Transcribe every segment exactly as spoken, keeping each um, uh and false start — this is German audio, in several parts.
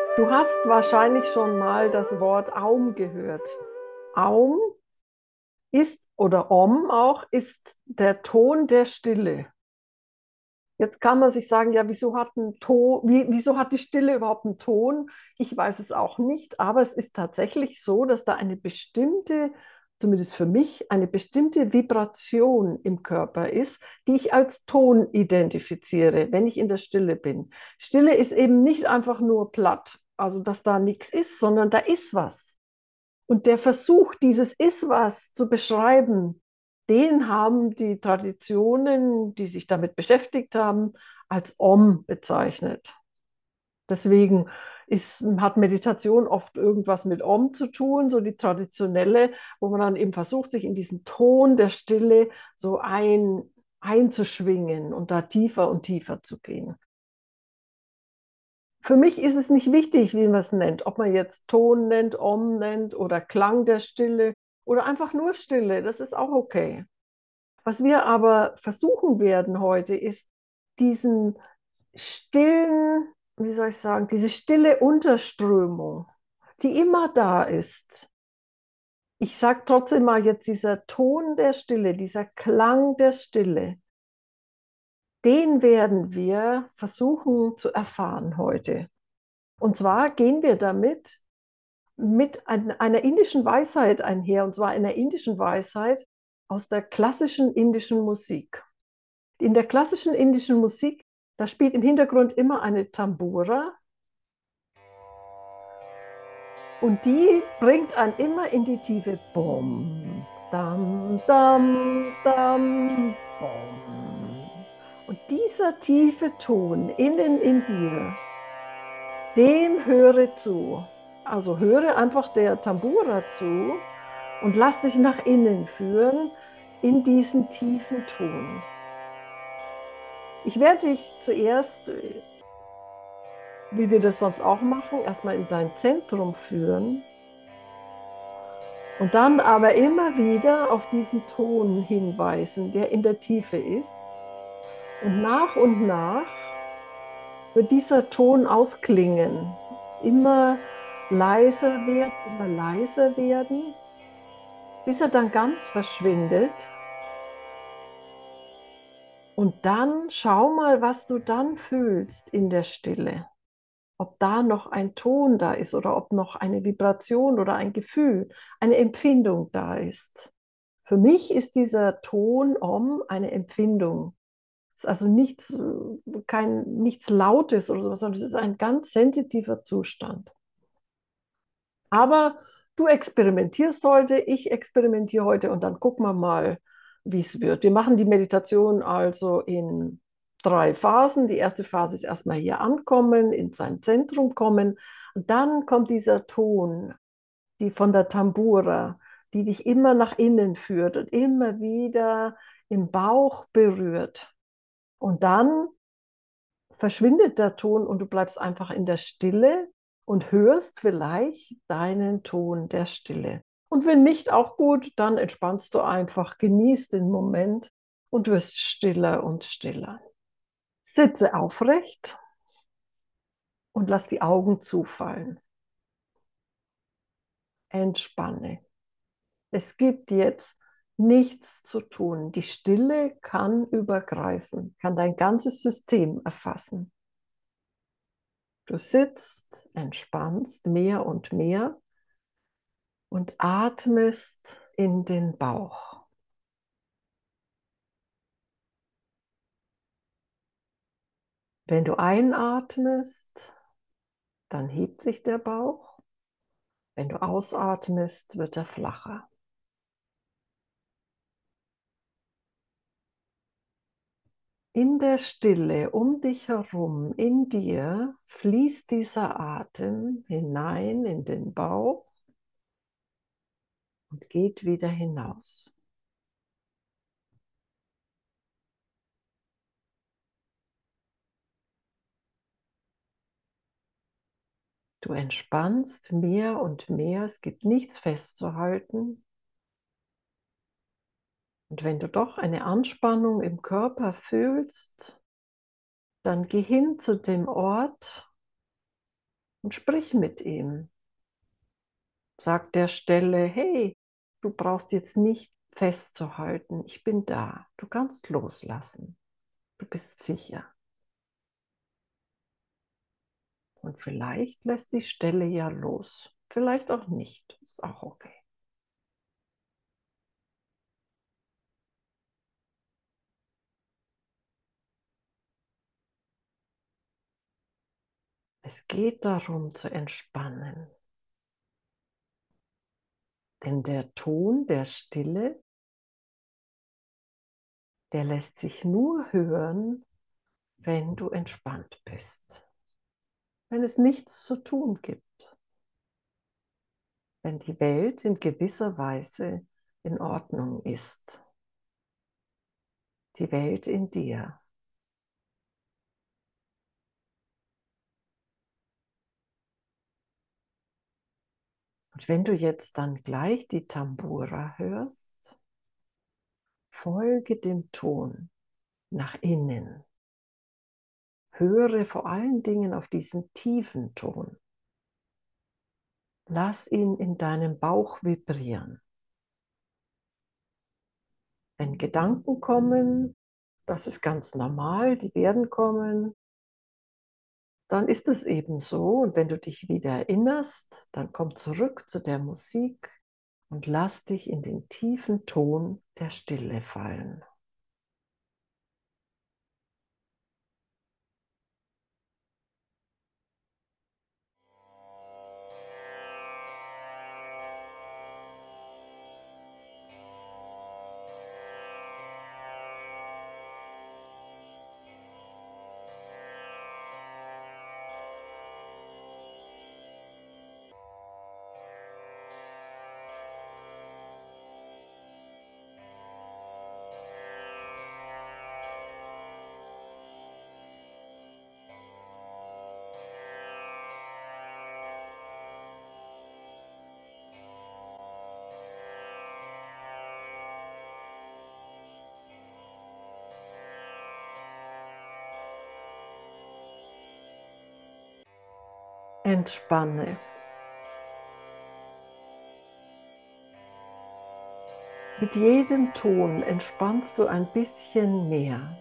Du hast wahrscheinlich schon mal das Wort Aum gehört. Aum ist, oder Om auch, ist der Ton der Stille. Jetzt kann man sich sagen, ja, wieso hat ein Ton, wie, wieso hat die Stille überhaupt einen Ton? Ich weiß es auch nicht, aber es ist tatsächlich so, dass da eine bestimmte, zumindest für mich, eine bestimmte Vibration im Körper ist, die ich als Ton identifiziere, wenn ich in der Stille bin. Stille ist eben nicht einfach nur platt, also dass da nichts ist, sondern da ist was. Und der Versuch, dieses Ist-Was zu beschreiben, den haben die Traditionen, die sich damit beschäftigt haben, als Om bezeichnet. Deswegen ist, hat Meditation oft irgendwas mit Om zu tun, so die traditionelle, wo man dann eben versucht, sich in diesen Ton der Stille so ein, einzuschwingen und da tiefer und tiefer zu gehen. Für mich ist es nicht wichtig, wie man es nennt, ob man jetzt Ton nennt, Om nennt oder Klang der Stille oder einfach nur Stille, das ist auch okay. Was wir aber versuchen werden heute, ist diesen stillen, wie soll ich sagen, diese stille Unterströmung, die immer da ist. Ich sage trotzdem mal jetzt dieser Ton der Stille, dieser Klang der Stille, den werden wir versuchen zu erfahren heute. Und zwar gehen wir damit mit ein, einer indischen Weisheit einher, und zwar einer indischen Weisheit aus der klassischen indischen Musik. In der klassischen indischen Musik, da spielt im Hintergrund immer eine Tambura und die bringt einen immer in die Tiefe. Bom, dam, dam, dam, bom. Und dieser tiefe Ton innen in dir, dem höre zu. Also höre einfach der Tambura zu und lass dich nach innen führen in diesen tiefen Ton. Ich werde dich zuerst, wie wir das sonst auch machen, erstmal in dein Zentrum führen und dann aber immer wieder auf diesen Ton hinweisen, der in der Tiefe ist. Und nach und nach wird dieser Ton ausklingen, immer leiser werden, immer leiser werden, bis er dann ganz verschwindet. Und dann schau mal, was du dann fühlst in der Stille. Ob da noch ein Ton da ist oder ob noch eine Vibration oder ein Gefühl, eine Empfindung da ist. Für mich ist dieser Ton Om eine Empfindung. Es ist also nichts, kein, nichts Lautes oder sowas, sondern es ist ein ganz sensitiver Zustand. Aber du experimentierst heute, ich experimentiere heute und dann gucken wir mal, wie es wird. Wir machen die Meditation also in drei Phasen. Die erste Phase ist erstmal hier ankommen, in sein Zentrum kommen. Und dann kommt dieser Ton, die von der Tambura, die dich immer nach innen führt und immer wieder im Bauch berührt. Und dann verschwindet der Ton und du bleibst einfach in der Stille und hörst vielleicht deinen Ton der Stille. Und wenn nicht, auch gut, dann entspannst du einfach, genießt den Moment und wirst stiller und stiller. Sitze aufrecht und lass die Augen zufallen. Entspanne. Es gibt jetzt nichts zu tun. Die Stille kann übergreifen, kann dein ganzes System erfassen. Du sitzt, entspannst mehr und mehr und atmest in den Bauch. Wenn du einatmest, dann hebt sich der Bauch. Wenn du ausatmest, wird er flacher. In der Stille um dich herum, in dir, fließt dieser Atem hinein in den Bauch und geht wieder hinaus. Du entspannst mehr und mehr, es gibt nichts festzuhalten. Und wenn du doch eine Anspannung im Körper fühlst, dann geh hin zu dem Ort, und sprich mit ihm. Sag der Stelle, hey, du brauchst jetzt nicht festzuhalten, ich bin da, du kannst loslassen, du bist sicher. Und vielleicht lässt die Stelle ja los, vielleicht auch nicht, ist auch okay. Es geht darum zu entspannen. Denn der Ton der Stille, der lässt sich nur hören, wenn du entspannt bist. Wenn es nichts zu tun gibt. Wenn die Welt in gewisser Weise in Ordnung ist. Die Welt in dir. Und wenn du jetzt dann gleich die Tambura hörst, folge dem Ton nach innen. Höre vor allen Dingen auf diesen tiefen Ton. Lass ihn in deinem Bauch vibrieren. Wenn Gedanken kommen, das ist ganz normal, die werden kommen, dann ist es eben so. Und wenn du dich wieder erinnerst, dann komm zurück zu der Musik und lass dich in den tiefen Ton der Stille fallen. Entspanne. Mit jedem Ton entspannst du ein bisschen mehr.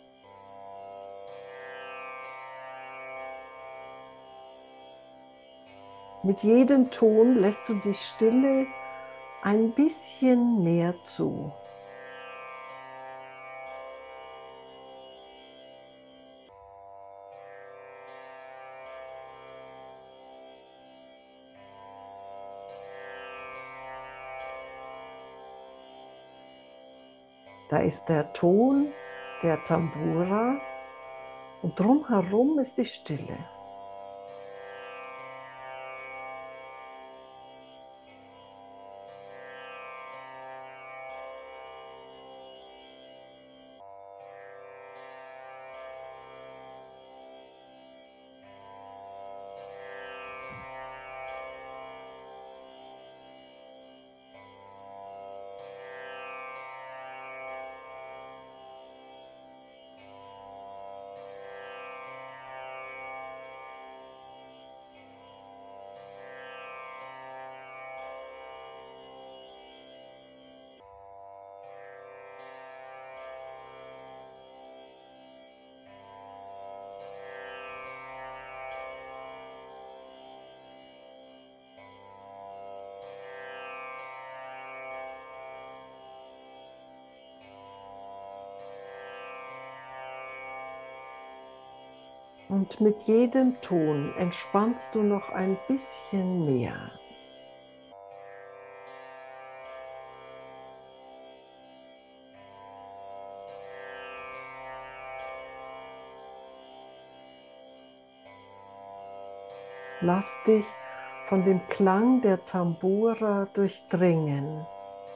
Mit jedem Ton lässt du die Stille ein bisschen mehr zu. Da ist der Ton der Tambura und drumherum ist die Stille. Und mit jedem Ton entspannst du noch ein bisschen mehr. Lass dich von dem Klang der Tambura durchdringen.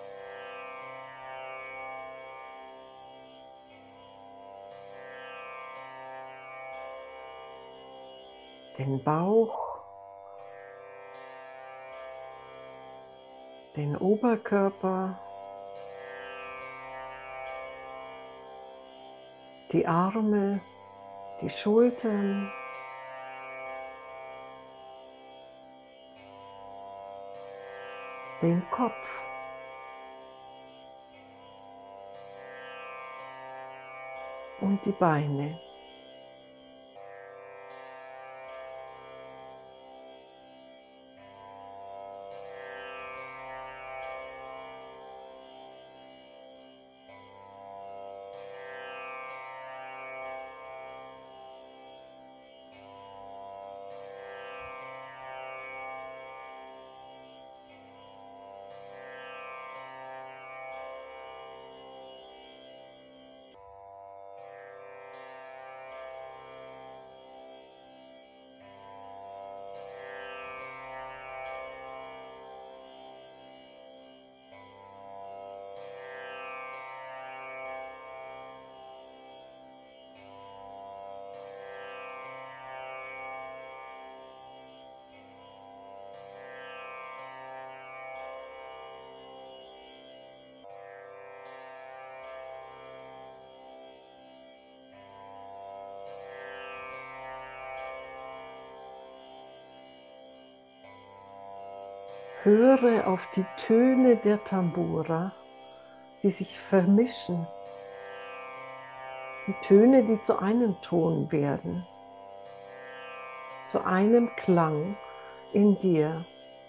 Den Bauch, den Oberkörper, die Arme, die Schultern, den Kopf. Und die Beine. Höre auf die Töne der Tambura, die sich vermischen. Die Töne, die zu einem Ton werden, zu einem Klang in dir.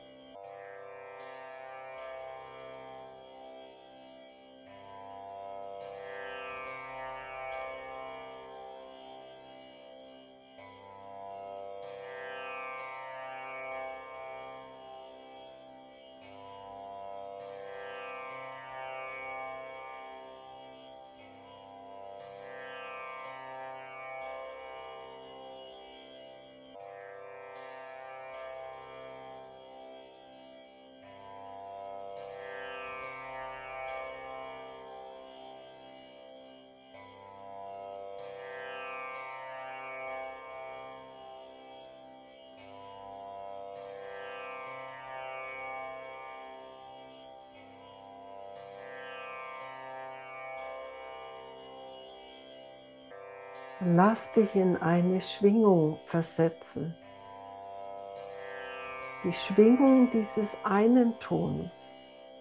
Lass dich in eine Schwingung versetzen. Die Schwingung dieses einen Tons,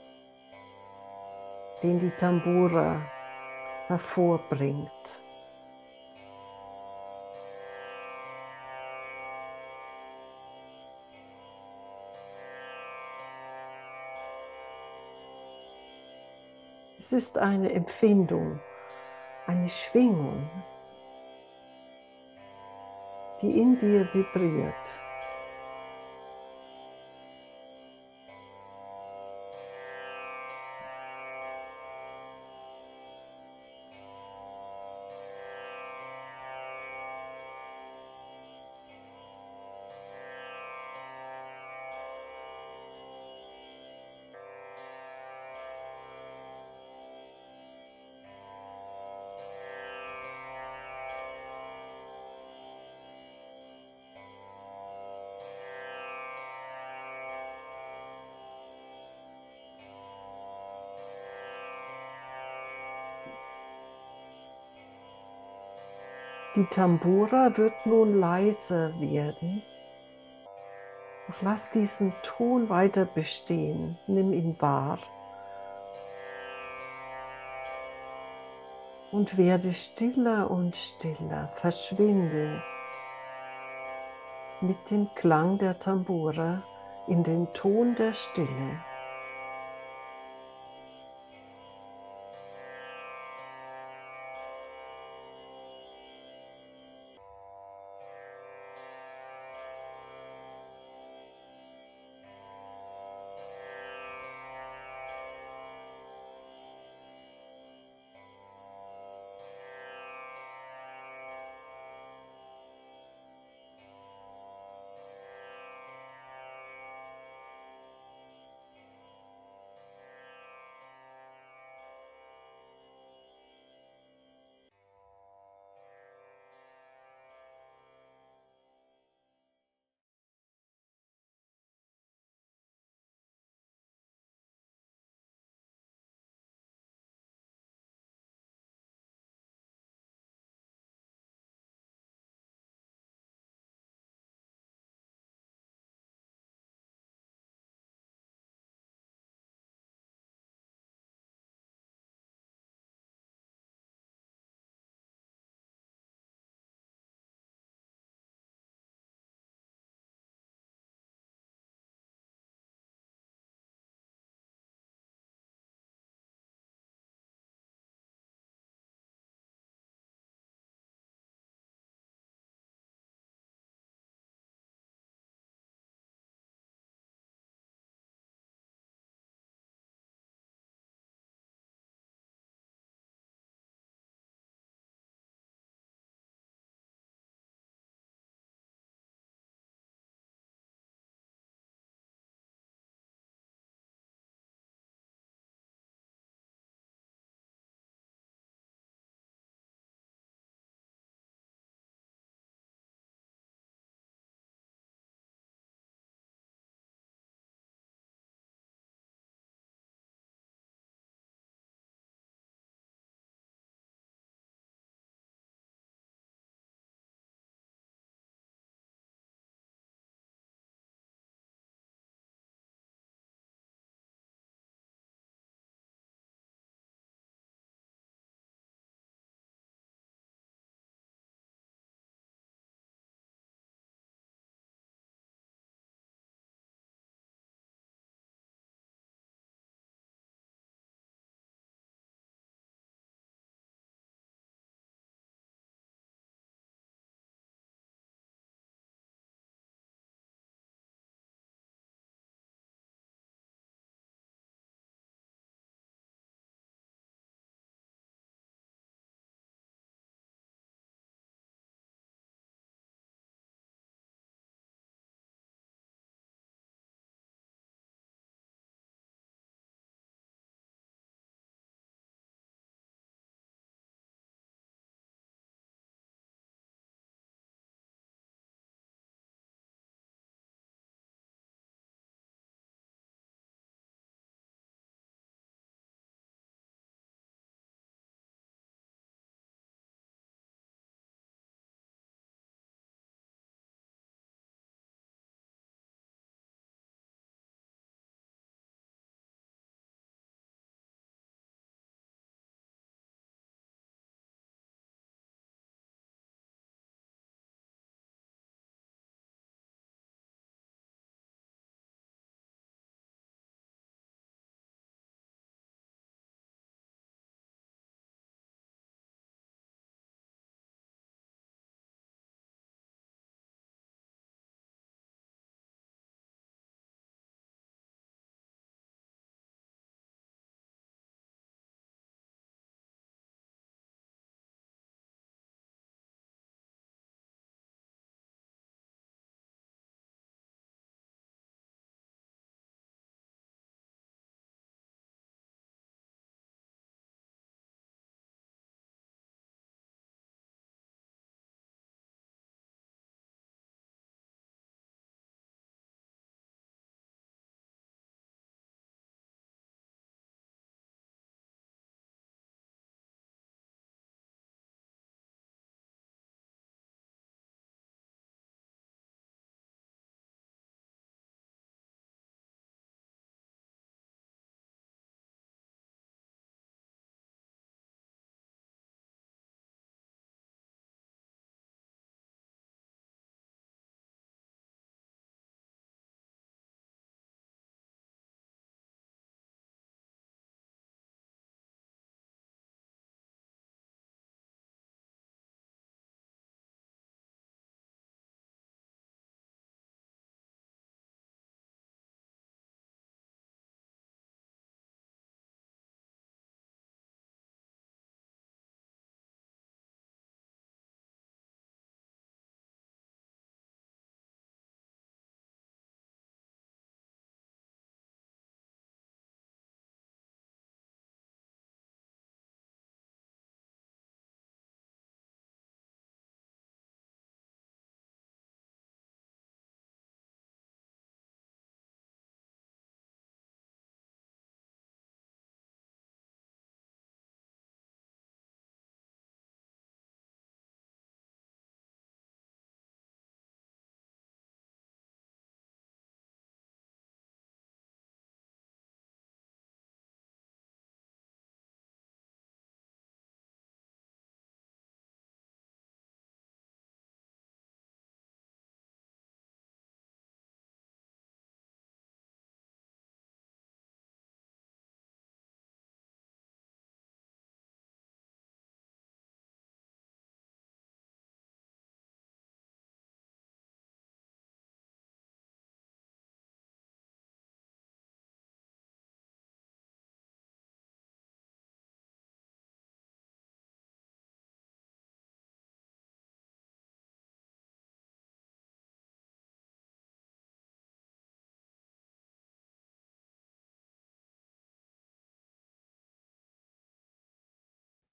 den die Tambura hervorbringt. Es ist eine Empfindung, eine Schwingung, die in dir vibriert. Die Tambura wird nun leiser werden. Doch lass diesen Ton weiter bestehen. Nimm ihn wahr. Und werde stiller und stiller. Verschwinde mit dem Klang der Tambura in den Ton der Stille.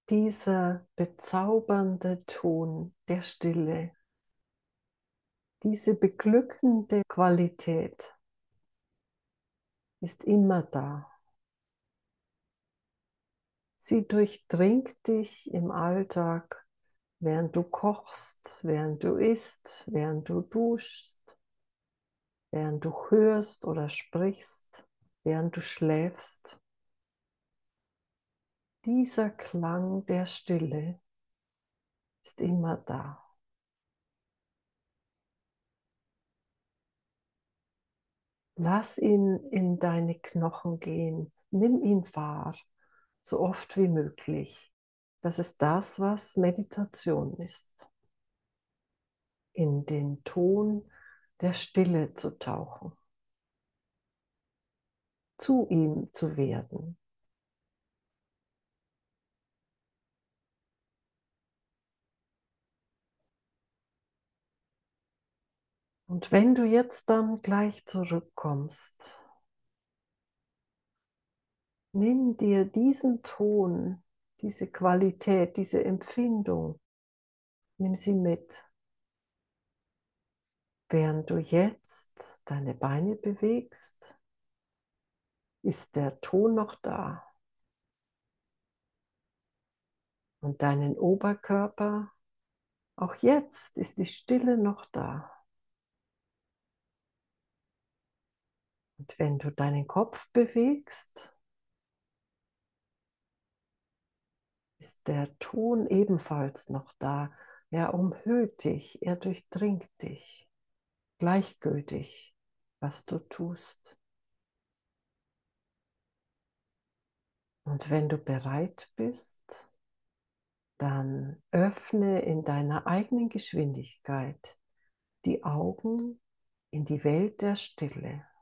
Dieser bezaubernde Ton der Stille, diese beglückende Qualität ist immer da. Sie durchdringt dich im Alltag, während du kochst, während du isst, während du duschst, während du hörst oder sprichst, während du schläfst. Dieser Klang der Stille ist immer da. Lass ihn in deine Knochen gehen. Nimm ihn wahr, so oft wie möglich. Das ist das, was Meditation ist. In den Ton der Stille zu tauchen, zu ihm zu werden. Und wenn du jetzt dann gleich zurückkommst, nimm dir diesen Ton, diese Qualität, diese Empfindung, nimm sie mit. Während du jetzt deine Beine bewegst, ist der Ton noch da. Und deinen Oberkörper, auch jetzt ist die Stille noch da. Und wenn du deinen Kopf bewegst, ist der Ton ebenfalls noch da. Er umhüllt dich, er durchdringt dich, gleichgültig, was du tust. Und wenn du bereit bist, dann öffne in deiner eigenen Geschwindigkeit die Augen in die Welt der Stille.